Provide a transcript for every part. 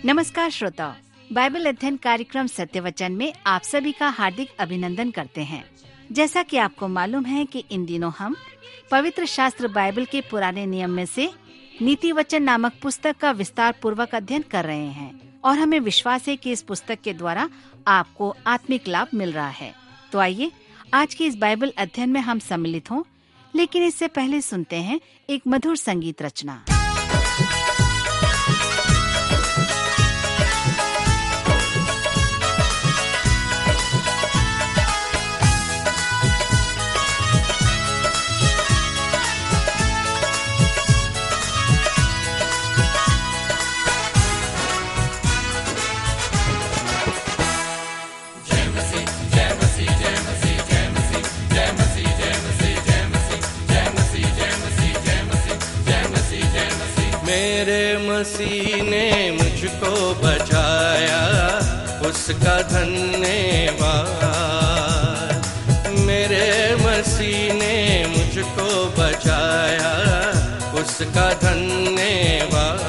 नमस्कार श्रोताओ, बाइबल अध्ययन कार्यक्रम सत्य वचन में आप सभी का हार्दिक अभिनंदन करते हैं। जैसा कि आपको मालूम है कि इन दिनों हम पवित्र शास्त्र बाइबल के पुराने नियम में से नीति वचन नामक पुस्तक का विस्तार पूर्वक अध्ययन कर रहे हैं और हमें विश्वास है कि इस पुस्तक के द्वारा आपको आत्मिक लाभ मिल रहा है। तो आइए आज के इस बाइबल अध्ययन में हम सम्मिलित हों, लेकिन इससे पहले सुनते हैं एक मधुर संगीत रचना। मेरे मसीह ने मुझको बचाया, उसका धन्यवाद। मेरे मसीह ने मुझको बचाया, उसका धन्यवाद।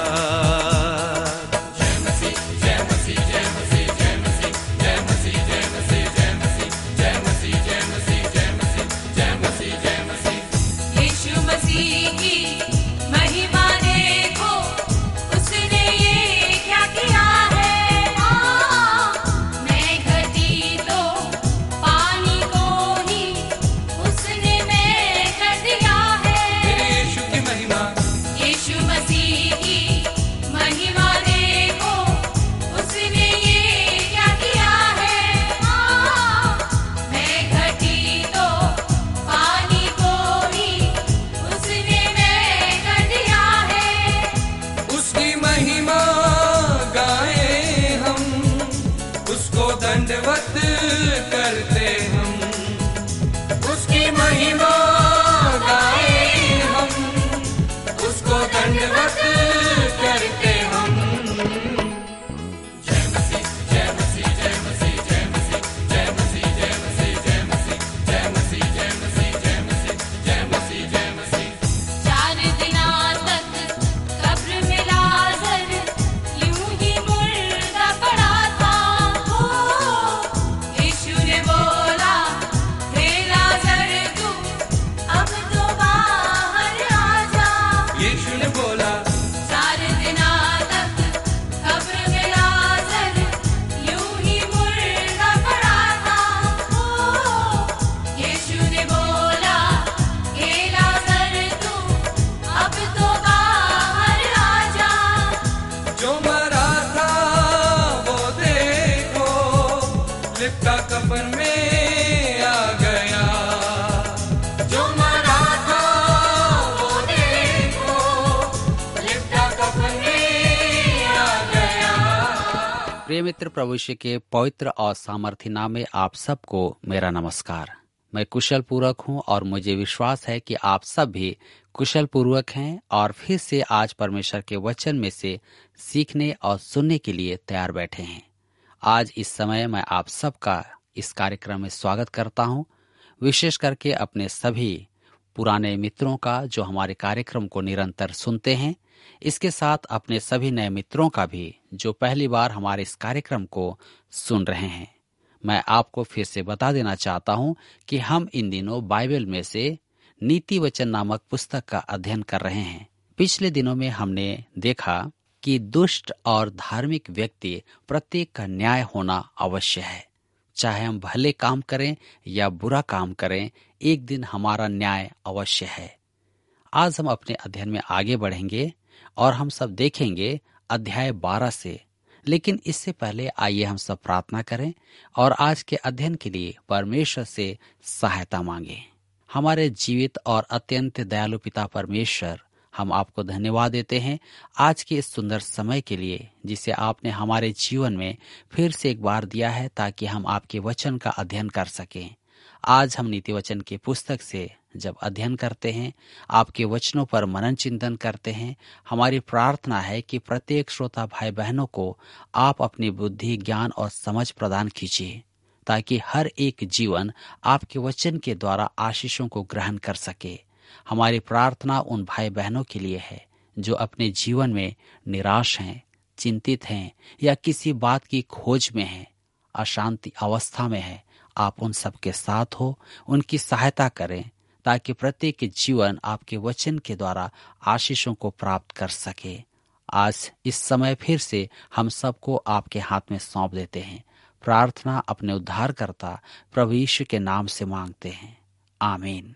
प्रिय मित्र, प्रभु यीशु के पवित्र और सामर्थी नाम में आप सबको मेरा नमस्कार। मैं कुशल पूर्वक हूँ और मुझे विश्वास है कि आप सब भी कुशल पूर्वक हैं और फिर से आज परमेश्वर के वचन में से सीखने और सुनने के लिए तैयार बैठे हैं। आज इस समय मैं आप सबका इस कार्यक्रम में स्वागत करता हूँ, विशेष करके अपने सभी पुराने मित्रों का जो हमारे कार्यक्रम को निरंतर सुनते हैं। इसके साथ अपने सभी नए मित्रों का भी जो पहली बार हमारे इस कार्यक्रम को सुन रहे हैं। मैं आपको फिर से बता देना चाहता हूं कि हम इन दिनों बाइबल में से नीति वचन नामक पुस्तक का अध्ययन कर रहे हैं। पिछले दिनों में हमने देखा कि दुष्ट और धार्मिक व्यक्ति प्रत्येक का न्याय होना अवश्य है। चाहे हम भले काम करें या बुरा काम करें, एक दिन हमारा न्याय अवश्य है। आज हम अपने अध्ययन में आगे बढ़ेंगे और हम सब देखेंगे अध्याय 12 से। लेकिन इससे पहले आइए हम सब प्रार्थना करें और आज के अध्ययन के लिए परमेश्वर से सहायता मांगे। हमारे जीवित और अत्यंत दयालु पिता परमेश्वर, हम आपको धन्यवाद देते हैं आज के इस सुंदर समय के लिए जिसे आपने हमारे जीवन में फिर से एक बार दिया है, ताकि हम आपके वचन का अध्ययन कर सकें। आज हम नीति वचन की पुस्तक से जब अध्ययन करते हैं, आपके वचनों पर मनन चिंतन करते हैं, हमारी प्रार्थना है कि प्रत्येक श्रोता भाई बहनों को आप अपनी बुद्धि, ज्ञान और समझ प्रदान कीजिए, ताकि हर एक जीवन आपके वचन के द्वारा आशीषों को ग्रहण कर सके। हमारी प्रार्थना उन भाई बहनों के लिए है जो अपने जीवन में निराश हैं, चिंतित हैं या किसी बात की खोज में हैं, अशांति अवस्था में है, आप उन सब के साथ हो, उनकी सहायता करें ताकि प्रत्येक जीवन आपके वचन के द्वारा आशीषों को प्राप्त कर सके। आज इस समय फिर से हम सबको आपके हाथ में सौंप देते हैं। प्रार्थना अपने उद्धारकर्ता प्रभु यीशु के नाम से मांगते हैं, आमीन।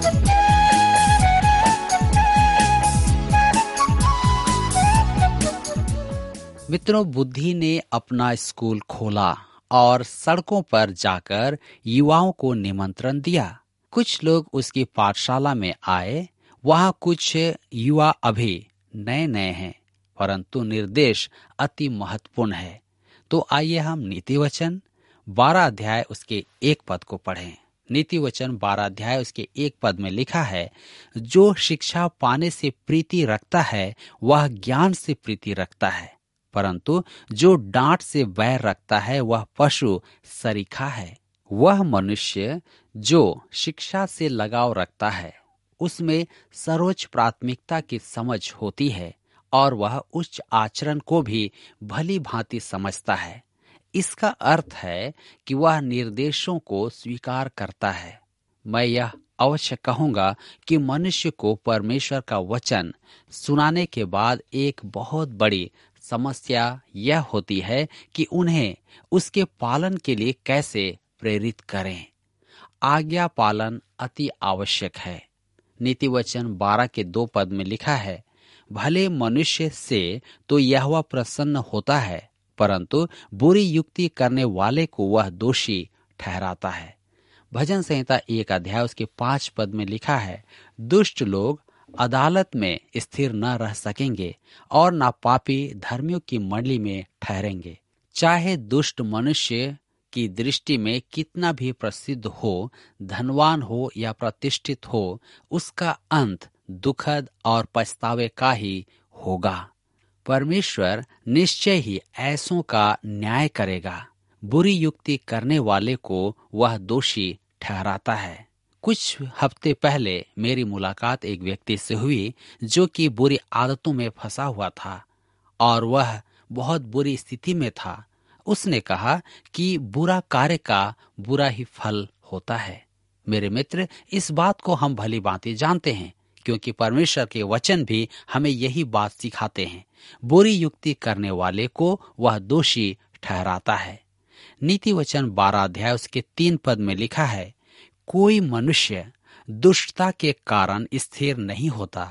मित्रों, बुद्धि ने अपना स्कूल खोला और सड़कों पर जाकर युवाओं को निमंत्रण दिया। कुछ लोग उसकी पाठशाला में आए। वहाँ कुछ युवा अभी नए नए हैं, परंतु निर्देश अति महत्वपूर्ण है। तो आइए हम नीति वचन 12 अध्याय उसके 1 पद को पढ़ें। नीति वचन 12 अध्याय उसके 1 पद में लिखा है, जो शिक्षा पाने से प्रीति रखता है वह ज्ञान से प्रीति रखता है, परंतु जो डांट से बैर रखता है वह पशु सरीखा है। वह मनुष्य जो शिक्षा से लगाव रखता है उसमें सर्वोच्च प्राथमिकता की समझ होती है और वह उच्च आचरण को भी भली भांति समझता है। इसका अर्थ है कि वह निर्देशों को स्वीकार करता है। मैं यह अवश्य कहूंगा कि मनुष्य को परमेश्वर का वचन सुनाने के बाद एक बहुत बड़ी समस्या यह होती है कि उन्हें उसके पालन के लिए कैसे प्रेरित करें। आज्ञा पालन अति आवश्यक है। नीति वचन 12 के 2 पद में लिखा है, भले मनुष्य से तो यहोवा प्रसन्न होता है, परंतु बुरी युक्ति करने वाले को वह दोषी ठहराता है। भजन संहिता 1 अध्याय उसके 5 पद में लिखा है, दुष्ट लोग अदालत में स्थिर न रह सकेंगे और ना पापी धर्मियों की मंडली में ठहरेंगे। चाहे दुष्ट मनुष्य की दृष्टि में कितना भी प्रसिद्ध हो, धनवान हो या प्रतिष्ठित हो, उसका अंत दुखद और पछतावे का ही होगा। परमेश्वर निश्चय ही ऐसों का न्याय करेगा। बुरी युक्ति करने वाले को वह दोषी ठहराता है। कुछ हफ्ते पहले मेरी मुलाकात एक व्यक्ति से हुई जो कि बुरी आदतों में फंसा हुआ था और वह बहुत बुरी स्थिति में था। उसने कहा कि बुरा कार्य का बुरा ही फल होता है। मेरे मित्र, इस बात को हम भली भांति जानते हैं, क्योंकि परमेश्वर के वचन भी हमें यही बात सिखाते हैं। बुरी युक्ति करने वाले को वह दोषी ठहराता है। नीति वचन 12 अध्याय उसके 3 पद में लिखा है, कोई मनुष्य दुष्टता के कारण स्थिर नहीं होता,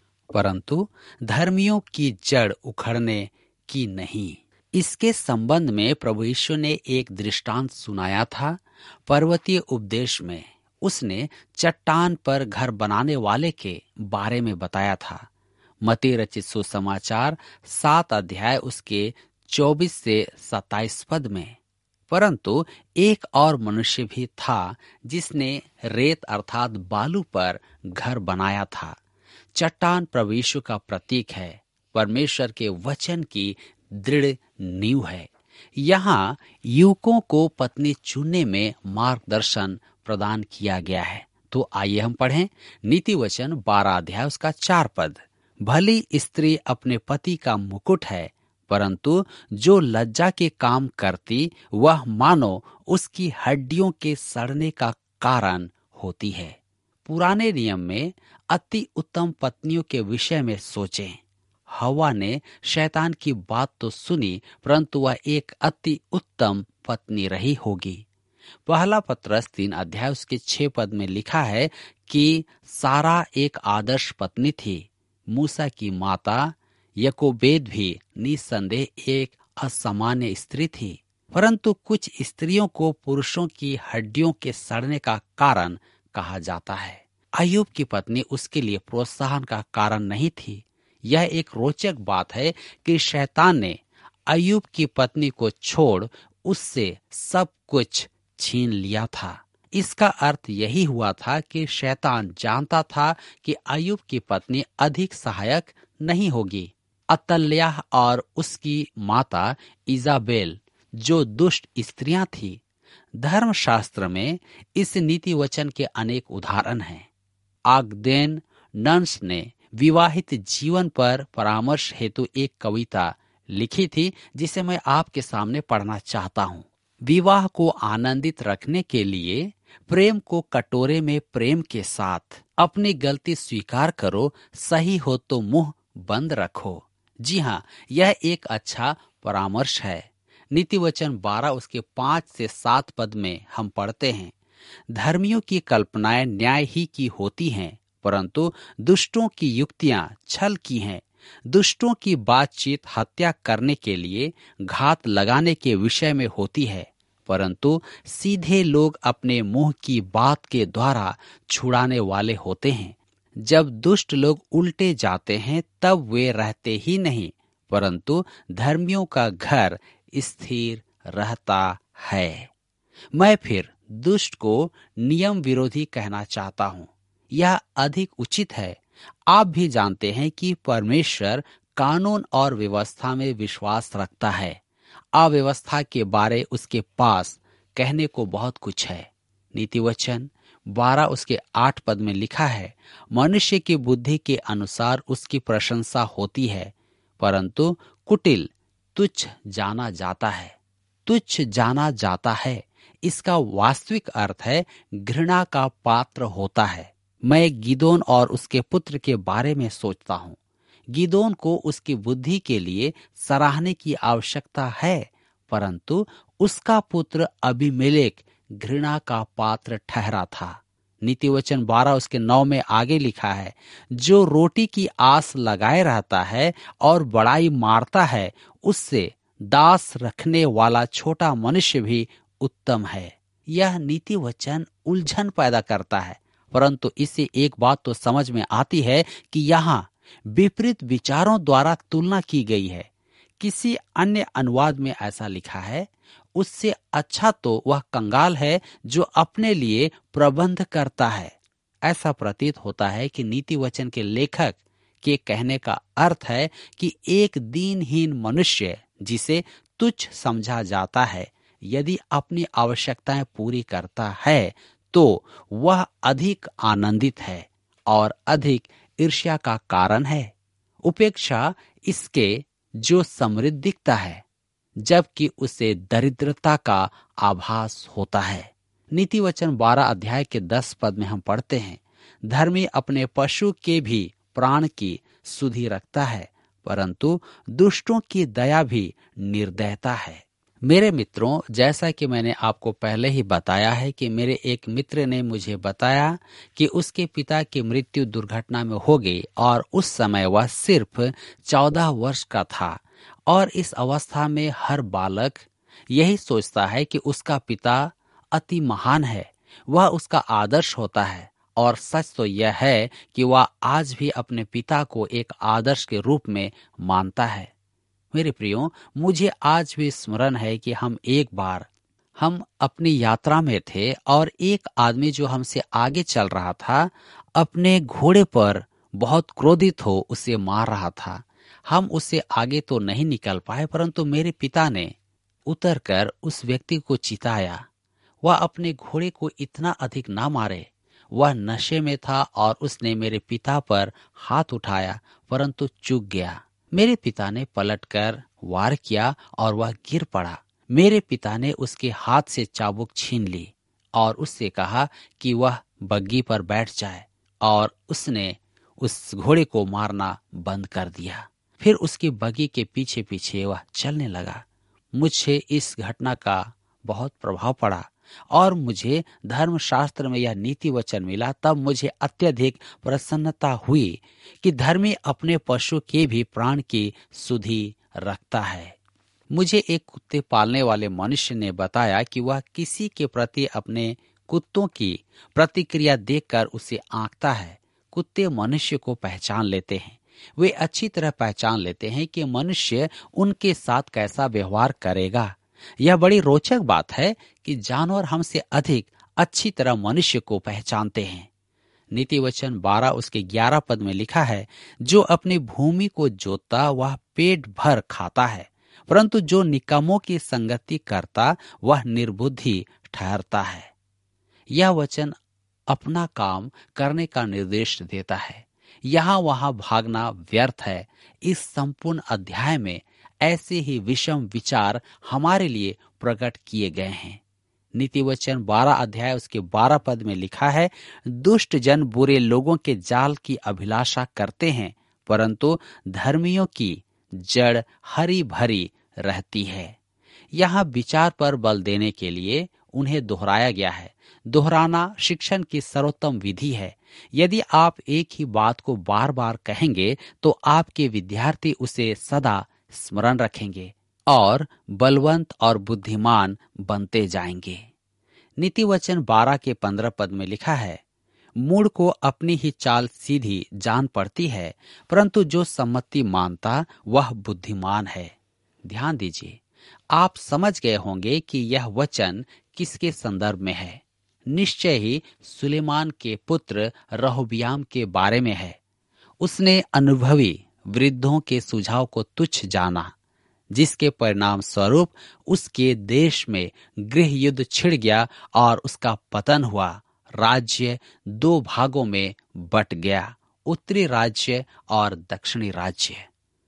परंतु धर्मियों की जड़ उखड़ने की नहीं। इसके संबंध में प्रभु यीशु ने एक दृष्टांत सुनाया था। पर्वतीय उपदेश में उसने चट्टान पर घर बनाने वाले के बारे में बताया था। मत्ती रचित सुसमाचार 7 अध्याय उसके 24 से 27 पद में। परंतु एक और मनुष्य भी था जिसने रेत अर्थात बालू पर घर बनाया था। चट्टान प्रभु यीशु का प्रतीक है, परमेश्वर के वचन की दृढ़ नींव है। यहाँ युवकों को पत्नी चुनने में मार्गदर्शन प्रदान किया गया है। तो आइए हम पढ़ें नीति वचन 12 अध्याय उसका 4 पद। भली स्त्री अपने पति का मुकुट है, परंतु जो लज्जा के काम करती वह मानो उसकी हड्डियों के सड़ने का कारण होती है। पुराने नियम में अति उत्तम पत्नियों के विषय में सोचें। हवा ने शैतान की बात तो सुनी, परंतु वह एक अति उत्तम पत्नी रही होगी। पहला पत्रस 3 अध्याय उसके 6 पद में लिखा है कि सारा एक आदर्श पत्नी थी। मूसा की माता यकोबेद भी निसंदेह एक असामान्य स्त्री थी, परंतु कुछ स्त्रियों को पुरुषों की हड्डियों के सड़ने का कारण कहा जाता है। अय्यूब की पत्नी उसके लिए प्रोत्साहन का कारण नहीं थी। यह एक रोचक बात है कि शैतान ने अय्यूब की पत्नी को छोड़ उससे सब कुछ छीन लिया था। इसका अर्थ यही हुआ था कि शैतान जानता था कि अय्यूब की पत्नी अधिक सहायक नहीं होगी। अतल्याह और उसकी माता इजाबेल जो दुष्ट स्त्रियां थी। धर्मशास्त्र में इस नीति वचन के अनेक उदाहरण हैं। आगदेन नन्स ने विवाहित जीवन पर परामर्श हेतु एक कविता लिखी थी, जिसे मैं आपके सामने पढ़ना चाहता हूँ। विवाह को आनंदित रखने के लिए प्रेम को कटोरे में प्रेम के साथ अपनी गलती स्वीकार करो, सही हो तो मुंह बंद रखो। जी हाँ, यह एक अच्छा परामर्श है। नीति वचन 12 उसके 5 से 7 पद में हम पढ़ते हैं, धर्मियों की कल्पनाएं न्याय ही की होती हैं, परंतु दुष्टों की युक्तियां छल की हैं। दुष्टों की बातचीत हत्या करने के लिए, घात लगाने के विषय में होती है, परंतु सीधे लोग अपने मुंह की बात के द्वारा छुड़ाने वाले होते हैं। जब दुष्ट लोग उल्टे जाते हैं तब वे रहते ही नहीं, परंतु धर्मियों का घर स्थिर रहता है। मैं फिर दुष्ट को नियम विरोधी कहना चाहता हूँ। यह अधिक उचित है। आप भी जानते हैं कि परमेश्वर कानून और व्यवस्था में विश्वास रखता है। अव्यवस्था के बारे उसके पास कहने को बहुत कुछ है। नीति वचन 12 उसके 8 पद में लिखा है, मनुष्य की बुद्धि के अनुसार उसकी प्रशंसा होती है, परंतु कुटिल तुच्छ जाना जाता है। तुच्छ जाना जाता है, इसका वास्तविक अर्थ है घृणा का पात्र होता है। मैं गिदोन और उसके पुत्र के बारे में सोचता हूँ। गिदोन को उसकी बुद्धि के लिए सराहने की आवश्यकता है, परंतु उसका पुत्र अबीमेलेक घृणा का पात्र ठहरा था। नीति वचन 12 उसके 9 में आगे लिखा है, जो रोटी की आस लगाए रहता है और बड़ाई मारता है, उससे दास रखने वाला छोटा मनुष्य भी उत्तम है। यह नीति वचन उलझन पैदा करता है, परंतु इससे एक बात तो समझ में आती है कि यहाँ विपरीत विचारों द्वारा तुलना की गई है। किसी अन्य अनुवाद में ऐसा लिखा है, उससे अच्छा तो वह कंगाल है जो अपने लिए प्रबंध करता है। ऐसा प्रतीत होता है कि नीति वचन के लेखक के कहने का अर्थ है कि एक दीनहीन मनुष्य जिसे तुच्छ समझा जाता है, यदि अपनी आवश्यकताएं पूरी करता है तो वह अधिक आनंदित है और अधिक ईर्ष्या का कारण है। उपेक्षा इसके जो समृद्ध दिखता है, जबकि उसे दरिद्रता का आभास होता है। नीति वचन 12 अध्याय के 10 पद में हम पढ़ते हैं, धर्मी अपने पशु के भी प्राण की सुधि रखता है, परंतु दुष्टों की दया भी निर्दयता है। मेरे मित्रों, जैसा कि मैंने आपको पहले ही बताया है कि मेरे एक मित्र ने मुझे बताया कि उसके पिता की मृत्यु दुर्घटना में हो गई और उस समय वह सिर्फ 14 वर्ष का था। और इस अवस्था में हर बालक यही सोचता है कि उसका पिता अति महान है, वह उसका आदर्श होता है। और सच तो यह है कि वह आज भी अपने पिता को एक आदर्श के रूप में मानता है। मेरे प्रियो, मुझे आज भी स्मरण है कि हम अपनी यात्रा में थे और एक आदमी जो हमसे आगे चल रहा था, अपने घोड़े पर बहुत क्रोधित हो उसे मार रहा था। हम उससे आगे तो नहीं निकल पाए, परंतु मेरे पिता ने उतरकर उस व्यक्ति को चिताया। वह अपने घोड़े को इतना अधिक ना मारे। वह नशे में था और उसने मेरे पिता पर हाथ उठाया, परंतु चूक गया। मेरे पिता ने पलटकर वार किया और वह गिर पड़ा। मेरे पिता ने उसके हाथ से चाबुक छीन ली और उससे कहा कि वह बग्गी पर बैठ जाए, और उसने उस घोड़े को मारना बंद कर दिया। फिर उसकी बग्गी के पीछे पीछे वह चलने लगा। मुझे इस घटना का बहुत प्रभाव पड़ा और मुझे धर्मशास्त्र में यह नीति वचन मिला। तब मुझे अत्यधिक प्रसन्नता हुई कि धर्मी अपने पशु के भी प्राण की सुधि रखता है। मुझे एक कुत्ते पालने वाले मनुष्य ने बताया कि वह किसी के प्रति अपने कुत्तों की प्रतिक्रिया देखकर उसे आंकता है। कुत्ते मनुष्य को पहचान लेते हैं। वे अच्छी तरह पहचान लेते हैं कि मनुष्य उनके साथ कैसा व्यवहार करेगा। यह बड़ी रोचक बात है कि जानवर हमसे अधिक अच्छी तरह मनुष्य को पहचानते हैं। नीति वचन 12 उसके 11 पद में लिखा है, जो अपनी भूमि को जोतता वह पेट भर खाता है, परंतु जो निकम्मों की संगति करता वह निर्बुद्धि ठहरता है। यह वचन अपना काम करने का निर्देश देता है। यहाँ वहां भागना व्यर्थ है। इस संपूर्ण अध्याय में ऐसे ही विषम विचार हमारे लिए प्रकट किए गए हैं। नीति वचन 12 अध्याय उसके 12 पद में लिखा है, दुष्ट जन बुरे लोगों के जाल की अभिलाषा करते हैं, परंतु धर्मियों की जड़ हरी भरी रहती है। यहाँ विचार पर बल देने के लिए उन्हें दोहराया गया है। दोहराना शिक्षण की सर्वोत्तम विधि है। यदि आप एक ही बात को बार बार कहेंगे तो आपके विद्यार्थी उसे सदा स्मरण रखेंगे और बलवंत और बुद्धिमान बनते जाएंगे। नीति वचन 12 के 15 पद में लिखा है, मूढ़ को अपनी ही चाल सीधी जान पड़ती है, परंतु जो सम्मति मानता वह बुद्धिमान है। ध्यान दीजिए, आप समझ गए होंगे कि यह वचन किसके संदर्भ में है। निश्चय ही सुलेमान के पुत्र रहोबियाम के बारे में है। उसने अनुभवी वृद्धों के सुझाव को तुच्छ जाना, जिसके परिणाम स्वरूप उसके देश में गृह युद्ध छिड़ गया और उसका पतन हुआ। राज्य 2 भागों में बट गया, उत्तरी राज्य और दक्षिणी राज्य।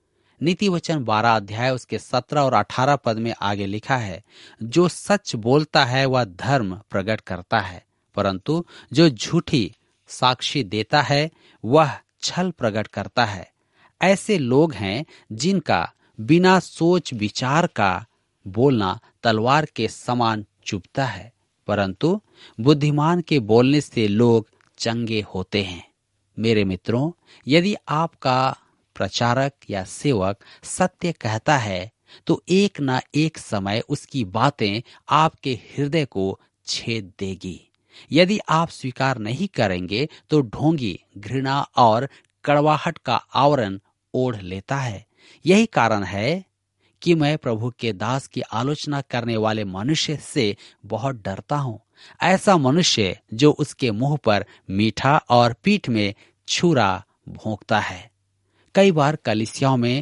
नीति वचन 12 अध्याय उसके 17 और 18 पद में आगे लिखा है, जो सच बोलता है वह धर्म प्रकट करता है, परंतु जो झूठी साक्षी देता है वह छल प्रकट करता है। ऐसे लोग हैं जिनका बिना सोच विचार का बोलना तलवार के समान चुभता है, परंतु बुद्धिमान के बोलने से लोग चंगे होते हैं। मेरे मित्रों, यदि आपका प्रचारक या सेवक सत्य कहता है तो एक ना एक समय उसकी बातें आपके हृदय को छेद देगी। यदि आप स्वीकार नहीं करेंगे तो ढोंगी घृणा और कड़वाहट का आवरण ओढ़ लेता है। यही कारण है कि मैं प्रभु के दास की आलोचना करने वाले मनुष्य से बहुत डरता हूँ। ऐसा मनुष्य जो उसके मुंह पर मीठा और पीठ में छुरा भोंकता है। कई बार कलीसियाओं में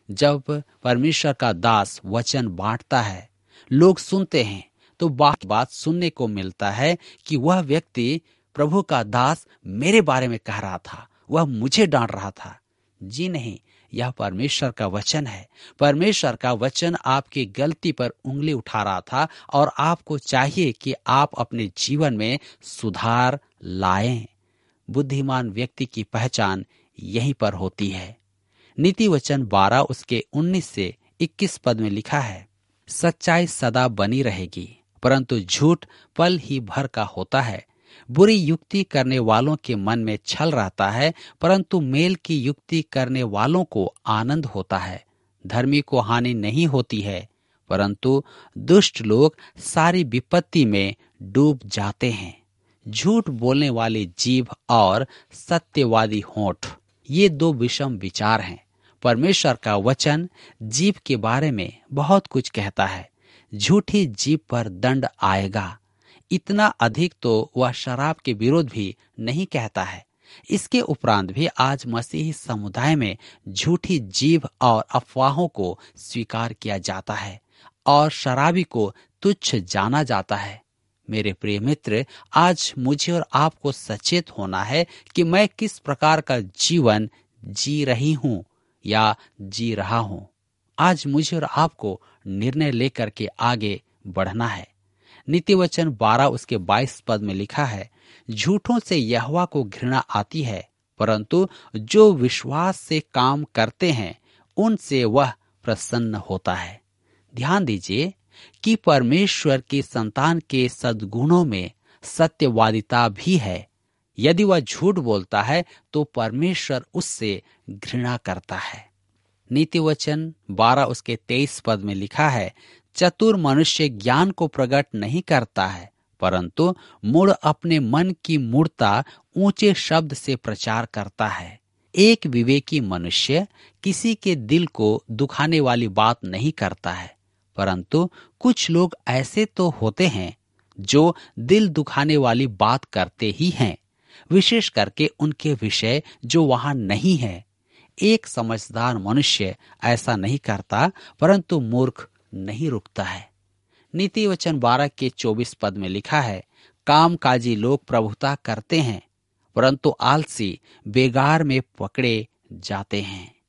जब परमेश्वर का दास वचन बांटता है, लोग सुनते हैं तो बात सुनने को मिलता है कि वह व्यक्ति प्रभु का दास मेरे बारे में कह रहा था, वह मुझे डांट रहा था। जी नहीं, यह परमेश्वर का वचन है। परमेश्वर का वचन आपकी गलती पर उंगली उठा रहा था और आपको चाहिए कि आप अपने जीवन में सुधार लाएं। बुद्धिमान व्यक्ति की पहचान यहीं पर होती है। नीति वचन 12 उसके 19 से 21 पद में लिखा है, सच्चाई सदा बनी रहेगी, परंतु झूठ पल ही भर का होता है। बुरी युक्ति करने वालों के मन में छल रहता है, परंतु मेल की युक्ति करने वालों को आनंद होता है। धर्मी को हानि नहीं होती है, परंतु दुष्ट लोग सारी विपत्ति में डूब जाते हैं। झूठ बोलने वाली जीभ और सत्यवादी होंठ, ये 2 विषम विचार हैं। परमेश्वर का वचन जीभ के बारे में बहुत कुछ कहता है। झूठी जीभ पर दंड आएगा। इतना अधिक तो वह शराब के विरोध भी नहीं कहता है। इसके उपरांत भी आज मसीही समुदाय में झूठी जीभ और अफवाहों को स्वीकार किया जाता है और शराबी को तुच्छ जाना जाता है। मेरे प्रिय मित्र, आज मुझे और आपको सचेत होना है कि मैं किस प्रकार का जीवन जी रही हूँ या जी रहा हूँ। आज मुझे और आपको निर्णय लेकर के आगे बढ़ना है। नीति वचन 12 उसके 22 पद में लिखा है, झूठों से यहोवा को घृणा आती है, परंतु जो विश्वास से काम करते हैं उनसे वह प्रसन्न होता है। ध्यान दीजिए कि परमेश्वर की संतान के सद्गुणों में सत्यवादिता भी है। यदि वह झूठ बोलता है तो परमेश्वर उससे घृणा करता है। नीति वचन 12 उसके 23 पद में लिखा है, चतुर मनुष्य ज्ञान को प्रकट नहीं करता है, परंतु मूढ़ अपने मन की मूढ़ता ऊंचे शब्द से प्रचार करता है। एक विवेकी मनुष्य किसी के दिल को दुखाने वाली बात नहीं करता है, परंतु कुछ लोग ऐसे तो होते हैं जो दिल दुखाने वाली बात करते ही हैं, विशेष करके उनके विषय जो वहां नहीं है। एक समझदार मनुष्य ऐसा नहीं करता, परंतु मूर्ख नहीं रुकता है। नीति वचन 12 के 24 पद में लिखा है, कामकाजी लोग प्रभुता करते हैं, परंतु आलसी बेगार में पकड़े जाते हैं।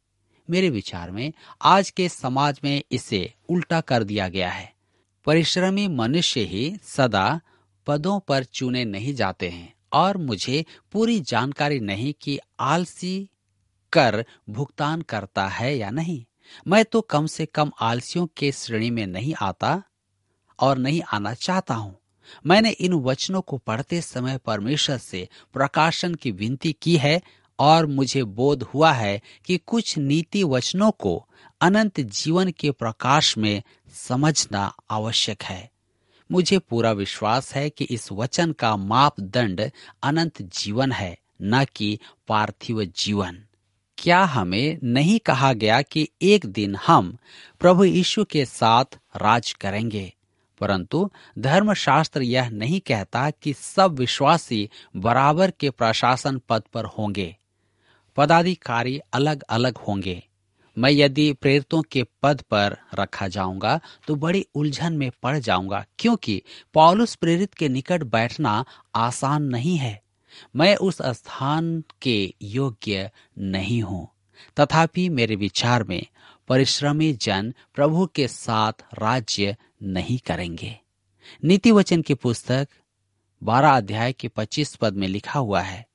मेरे विचार में आज के समाज में इसे उल्टा कर दिया गया है। परिश्रमी मनुष्य ही सदा पदों पर चुने नहीं जाते हैं और मुझे पूरी जानकारी नहीं कि आलसी कर भुगतान करता है या नहीं। मैं तो कम से कम आलसियों के श्रेणी में नहीं आता और नहीं आना चाहता हूं। मैंने इन वचनों को पढ़ते समय परमेश्वर से प्रकाशन की विनती की है और मुझे बोध हुआ है कि कुछ नीति वचनों को अनंत जीवन के प्रकाश में समझना आवश्यक है। मुझे पूरा विश्वास है कि इस वचन का मापदंड अनंत जीवन है, न कि पार्थिव जीवन। क्या हमें नहीं कहा गया कि एक दिन हम प्रभु यीशु के साथ राज करेंगे? परंतु धर्मशास्त्र यह नहीं कहता कि सब विश्वासी बराबर के प्रशासन पद पर होंगे। पदाधिकारी अलग अलग होंगे। मैं यदि प्रेरितों के पद पर रखा जाऊंगा तो बड़ी उलझन में पड़ जाऊंगा, क्योंकि पौलुस प्रेरित के निकट बैठना आसान नहीं है। मैं उस स्थान के योग्य नहीं हूं। तथापि मेरे विचार में परिश्रमी जन प्रभु के साथ राज्य नहीं करेंगे। नीति वचन की पुस्तक 12 अध्याय के 25 पद में लिखा हुआ है,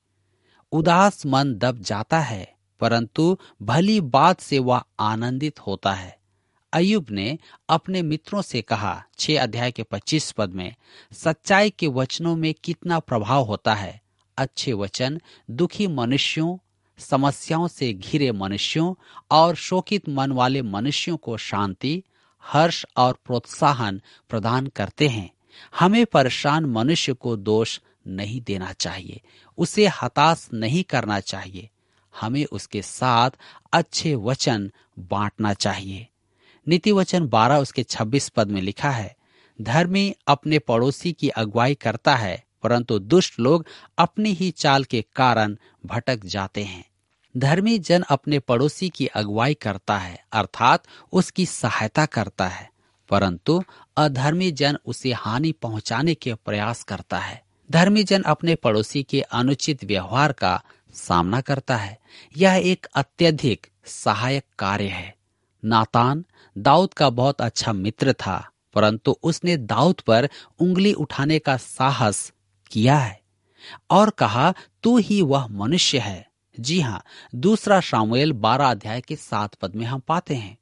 उदास मन दब जाता है परंतु भली बात से वह आनंदित होता है। अय्यूब ने अपने मित्रों से कहा 6 अध्याय के 25 पद में, सच्चाई के वचनों में कितना प्रभाव होता है। अच्छे वचन दुखी मनुष्यों, समस्याओं से घिरे मनुष्यों और शोकित मन वाले मनुष्यों को शांति, हर्ष और प्रोत्साहन प्रदान करते हैं। हमें परेशान मनुष्य को दोष नहीं देना चाहिए, उसे हताश नहीं करना चाहिए। हमें उसके साथ अच्छे वचन बांटना चाहिए। नीति वचन 12 उसके 26 पद में लिखा है, धर्मी अपने पड़ोसी की अगुवाई करता है परंतु दुष्ट लोग अपनी ही चाल के कारण भटक जाते हैं। धर्मी जन अपने पड़ोसी की अगुवाई करता है, अर्थात उसकी सहायता करता है, परंतु अधर्मी जन उसे हानि पहुंचाने के प्रयास करता है। धर्मी जन अपने पड़ोसी के अनुचित व्यवहार का सामना करता है। यह एक अत्यधिक सहायक कार्य है। नातान दाऊद का बहुत अच्छा मित्र था, परंतु उसने दाऊद पर उंगली उठाने का साहस किया है और कहा, तू ही वह मनुष्य है। जी हाँ, 2 शामुएल 12 अध्याय के 7 पद में हम पाते हैं,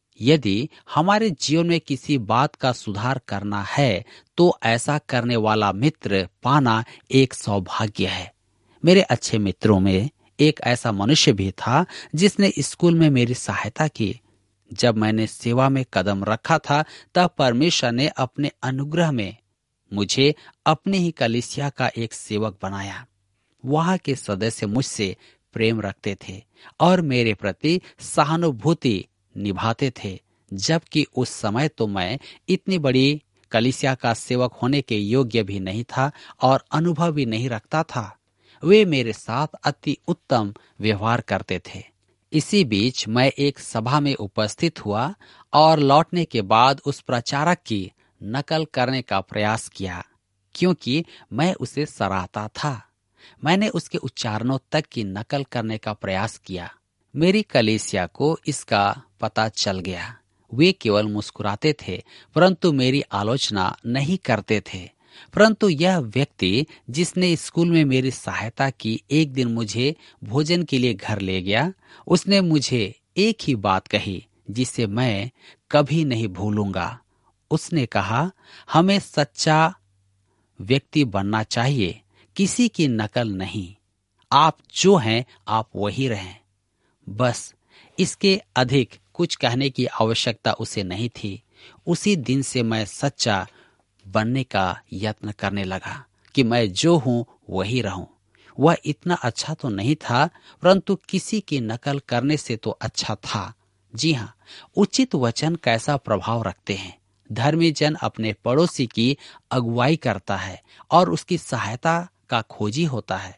यदि हमारे जीवन में किसी बात का सुधार करना है तो ऐसा करने वाला मित्र पाना एक सौभाग्य है। मेरे अच्छे मित्रों में एक ऐसा मनुष्य भी था जिसने स्कूल में मेरी सहायता की। जब मैंने सेवा में कदम रखा था तब परमेश्वर ने अपने अनुग्रह में मुझे अपनी ही कलीसिया का एक सेवक बनाया। वहां के सदस्य मुझसे प्रेम रखते थे और मेरे प्रति सहानुभूति निभाते थे, जबकि उस समय तो मैं इतनी बड़ी कलीसिया का सेवक होने के योग्य भी नहीं था और अनुभव भी नहीं रखता था। वे मेरे साथ अति उत्तम व्यवहार करते थे। इसी बीच मैं एक सभा में उपस्थित हुआ और लौटने के बाद उस प्रचारक की नकल करने का प्रयास किया, क्योंकि मैं उसे सराहता था। मैंने उसके उच्चारणों तक की नकल करने का प्रयास किया। मेरी कलीसिया को इसका पता चल गया। वे केवल मुस्कुराते थे परंतु मेरी आलोचना नहीं करते थे। परंतु यह व्यक्ति जिसने स्कूल में मेरी सहायता की, एक दिन मुझे भोजन के लिए घर ले गया। उसने मुझे एक ही बात कही जिसे मैं कभी नहीं भूलूंगा। उसने कहा, हमें सच्चा व्यक्ति बनना चाहिए, किसी की नकल नहीं। आप जो हैं आप वही रहें। बस, इसके अधिक कुछ कहने की आवश्यकता उसे नहीं थी। उसी दिन से मैं सच्चा बनने का यत्न करने लगा कि मैं जो हूं वही रहूं। वह इतना अच्छा तो नहीं था, परंतु किसी की नकल करने से तो अच्छा था। जी हाँ, उचित वचन कैसा प्रभाव रखते हैं। धर्मी जन अपने पड़ोसी की अगुवाई करता है और उसकी सहायता का खोजी होता है।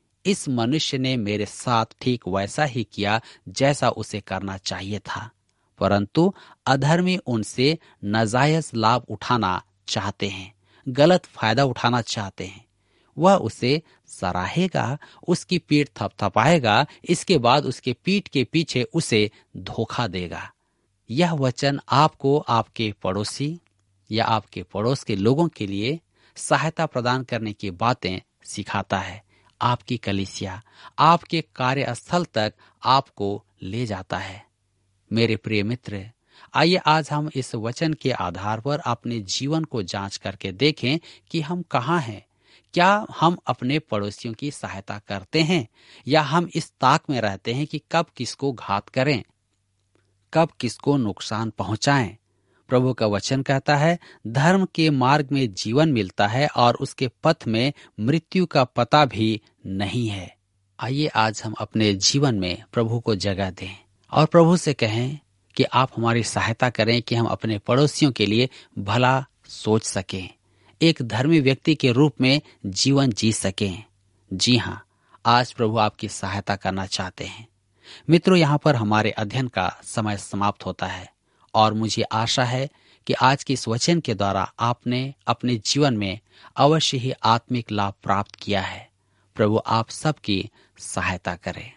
इस मनुष्य ने मेरे साथ ठीक वैसा ही किया जैसा उसे करना चाहिए था, परंतु अधर्मी उनसे नाजायज लाभ उठाना चाहते हैं, गलत फायदा उठाना चाहते हैं। वह उसे सराहेगा, उसकी पीठ थपथपाएगा, इसके बाद उसके पीठ के पीछे उसे धोखा देगा। यह वचन आपको आपके पड़ोसी या आपके पड़ोस के लोगों के लिए सहायता प्रदान करने की बातें सिखाता है। आपकी कलीसिया, आपके कार्यस्थल तक आपको ले जाता है। मेरे प्रिय मित्र, आइए आज हम इस वचन के आधार पर अपने जीवन को जांच करके देखें कि हम कहाँ हैं। क्या हम अपने पड़ोसियों की सहायता करते हैं या हम इस ताक में रहते हैं कि कब किसको घात करें, कब किसको नुकसान पहुंचाएं। प्रभु का वचन कहता है, धर्म के मार्ग में जीवन मिलता है और उसके पथ में मृत्यु का पता भी नहीं है। आइए आज हम अपने जीवन में प्रभु को जगह दें और प्रभु से कहें कि आप हमारी सहायता करें कि हम अपने पड़ोसियों के लिए भला सोच सकें, एक धर्मी व्यक्ति के रूप में जीवन जी सकें। जी हाँ, आज प्रभु आपकी सहायता करना चाहते हैं। मित्रों, यहाँ पर हमारे अध्ययन का समय समाप्त होता है और मुझे आशा है कि आज के इस वचन के द्वारा आपने अपने जीवन में अवश्य ही आत्मिक लाभ प्राप्त किया है। प्रभु आप सबकी सहायता करे।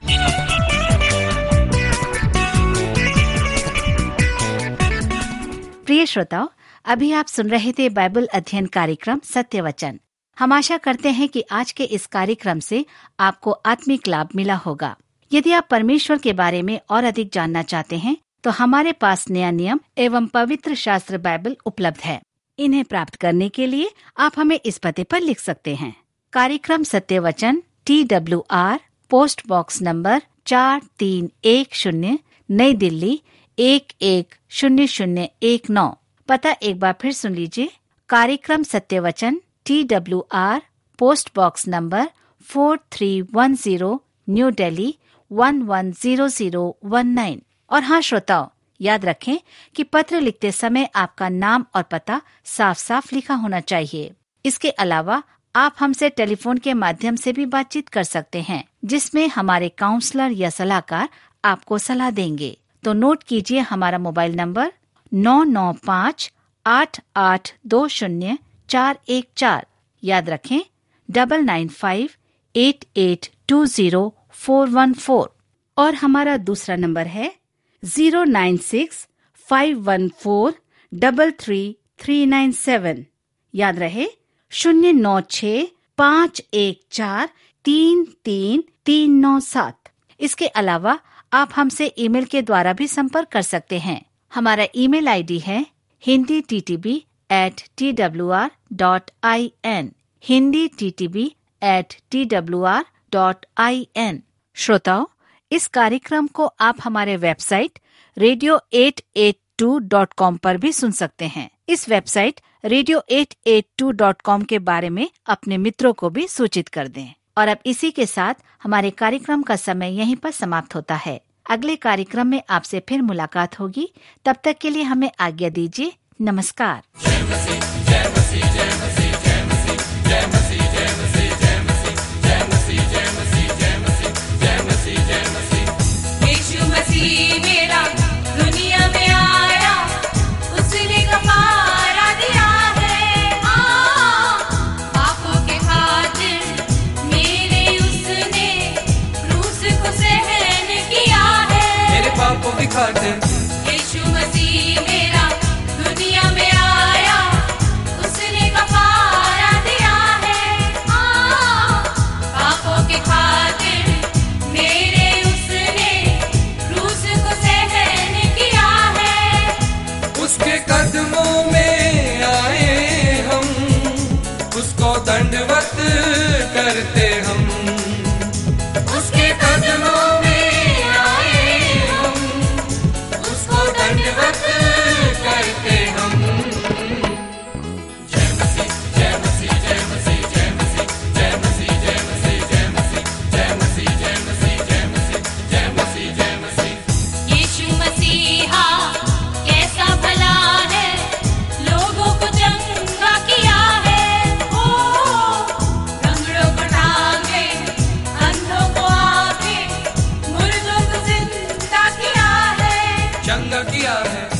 प्रिय श्रोताओ, अभी आप सुन रहे थे बाइबल अध्ययन कार्यक्रम सत्य वचन। हम आशा करते हैं कि आज के इस कार्यक्रम से आपको आत्मिक लाभ मिला होगा। यदि आप परमेश्वर के बारे में और अधिक जानना चाहते हैं तो हमारे पास नया नियम एवं पवित्र शास्त्र बाइबल उपलब्ध है। इन्हें प्राप्त करने के लिए आप हमें इस पते पर लिख सकते हैं। कार्यक्रम सत्य वचन, TWR, पोस्ट बॉक्स नंबर 4310, नई दिल्ली 110019। पता एक बार फिर सुन लीजिए। कार्यक्रम सत्य वचन, TWR, post box number 4310, new Delhi 110019। और हाँ श्रोताओ, याद रखें कि पत्र लिखते समय आपका नाम और पता साफ साफ लिखा होना चाहिए। इसके अलावा आप हमसे टेलीफोन के माध्यम से भी बातचीत कर सकते हैं, जिसमें हमारे काउंसलर या सलाहकार आपको सलाह देंगे। तो नोट कीजिए हमारा मोबाइल नंबर 9958820414। याद रखें 9958820414। और हमारा दूसरा नंबर है 09651433397। याद रहे 09651433397। इसके अलावा आप हमसे ईमेल के द्वारा भी संपर्क कर सकते हैं। हमारा ईमेल आईडी है hinditb@twr.in, hinditb@twr.in। श्रोताओ, इस कार्यक्रम को आप हमारे वेबसाइट radio882.com पर भी सुन सकते हैं। इस वेबसाइट radio882.com के बारे में अपने मित्रों को भी सूचित कर दें। और अब इसी के साथ हमारे कार्यक्रम का समय यहीं पर समाप्त होता है। अगले कार्यक्रम में आपसे फिर मुलाकात होगी। तब तक के लिए हमें आज्ञा दीजिए। नमस्कार। जय मसीह, जय मसीह, जय मसीह, जय मसीह, जय मसीह, जय मसीह, जय मसीह, जय मसीह, जय मसीह, जय मसीह, जय मसीह, जय मसीह। यीशु मसीह मेरा दुनिया में आया, उसने कफारा दिया है। पापों के खातिर मेरे उसने क्रूस को सहन किया है। मेरे पापों की खातिर यीशु मसीह मेरा दुनिया में आया, उसने कफारा दिया है। पापों के खातिर मेरे उसने क्रूस को सहन किया है। उसके कदमों में आए हम, उसको दंडवत करते हम। उसके कदमों में आए हम, उसको दंडवत करते हम। जय मसीह, जय मसीह, जय मसीह, जय मसीह, जय मसीह, जय मसीह, जय मसीह, जय मसीह, जय मसीह, जय मसीह, जय मसीह, जय मसीह। यीशु मसीहा कैसा भला है, लोगों को चंगा किया है। ओ लंगड़ों को टांगे, अंधों को आंखें, मुर्दों को जिंदा किया है। चंगा किया है।